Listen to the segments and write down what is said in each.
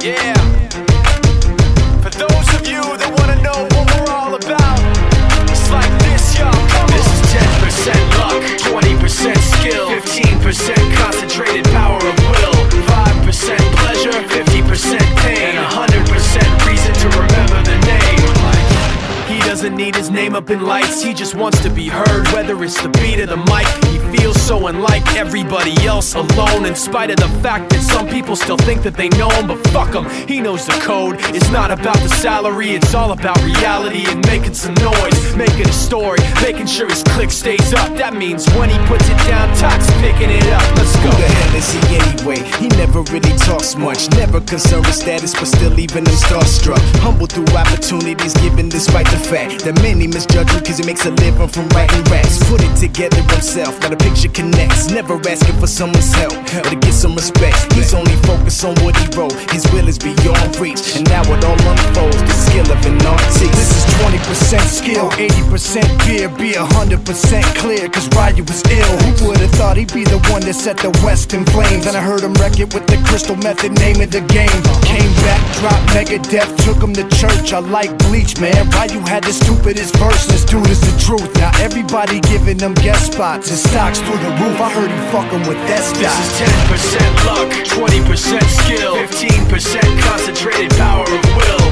Yeah. For those of you that wanna know what we're all about, it's like this, y'all. This is 10% luck, 20% skill, 15% concentrated power of will, 5% pleasure, 50% pain, and 100% reason to remember the name. He doesn't need his name up in lights, he just wants to be heard, whether it's the beat or the mic. He feels so unlike everybody else, alone, in spite of the fact that some people still think that they know him. But fuck him, he knows the code. It's not about the salary, it's all about reality and making some noise, making a story, making sure his click stays up. That means when he puts it down, Tox picking it up. Let's go. Who the hell is he anyway? He never really talks much, never concerned with status, but still leaving him starstruck. Humble through opportunities given despite the fact that many misjudge him cause he makes a living from writing raps. Put it together himself, now the picture connects. Never asking for someone's help or to get some respect. He's only focused on what he wrote, his will is beyond reach. And now it all unfolds, the skill of an artist. This is 20% skill, 80% fear. Be 100% clear, cause Ryu was ill. Who would've thought he'd be the one that set the West in flames? And I heard him wreck it with the Crystal Method, name of the game. Came back, dropped Megadeth, took him to church. I like Bleach, man. Ryu had the stupidest verse, this dude is the truth. Now everybody giving them guest spots and stocks through the roof. I heard he fucking with that stock. This is 10% luck, 20% skill, 15% concentrated power of will,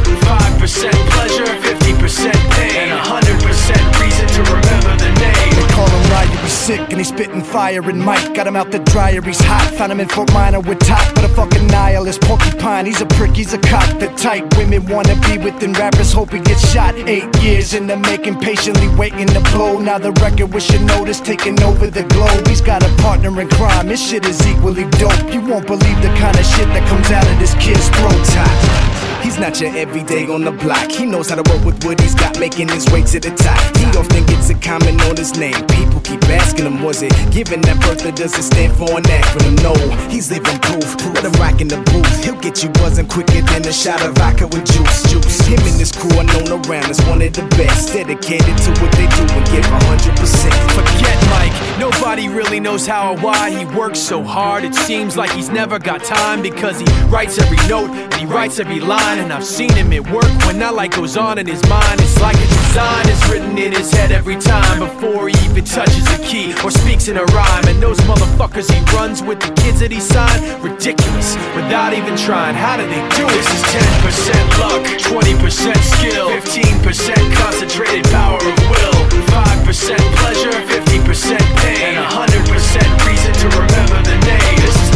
5% pleasure, 50% pain, and 100% reason to remember the name. They call him Ryu, he's sick and he's spitting fire. And Mike got him out the dryer, he's hot. Found him in Fort Minor with top, but a fucking nihilist. Porcupine, he's a prick, he's a cock. The type women wanna be within rappers, hope he gets shot. 8 years in the making, patiently waiting to blow. Now the record with your notice taking over the globe. He's got a partner in crime, his shit is equally dope. You won't believe the kind of shit that comes out of this kid's throat. He's not your everyday on the block. He knows how to work with what he's got, making his way to the top. He often gets a comment on his name. People keep asking him, was it given that birth or does it stand for an acronym? No, he's living proof. Let him rock in the booth. He'll get you buzzing quicker than a shot of vodka with juice. Him and his crew are known around as one of the best, dedicated to what they do and give 100%. Forget Mike, nobody really knows how or why he works so hard. It seems like he's never got time because he writes every note and he writes every line. And I've seen him at work when that light goes on in his mind. It's like a design is written in his head every time before he even touches a key or speaks in a rhyme. And those motherfuckers he runs with, the kids that he signed, ridiculous, without even trying. How do they do it? This is 10% luck, 20% skill, 15% concentrated power of will, 5% pleasure, 50% pain, and 100% reason to remember the name. This is